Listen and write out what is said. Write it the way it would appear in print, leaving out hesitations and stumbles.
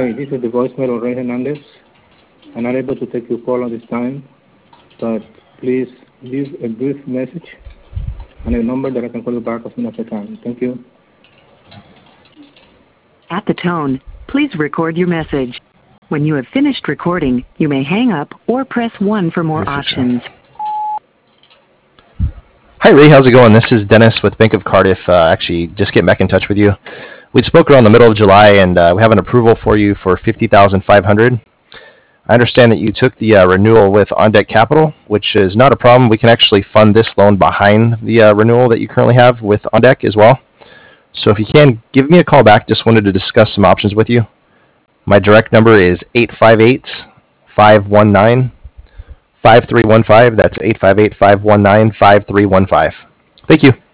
Hi, this is the voicemail of Ray Hernandez. I'm not able to take your call at this time, but please leave a brief message and a number that I can call you back as soon as I can. Thank you. At the tone, please record your message. When you have finished recording, you may hang up or press 1 for more options. Hi Ray, how's it going? This is Dennis with Bank of Cardiff. Actually, just getting back in touch with you. We spoke around the middle of July, and we have an approval for you for $50,500. I understand that you took the renewal with On Deck Capital, which is not a problem. We can actually fund this loan behind the renewal that you currently have with On Deck as well. So if you can, give me a call back. Just wanted to discuss some options with you. My direct number is 858-519-5315. That's 858-519-5315. Thank you.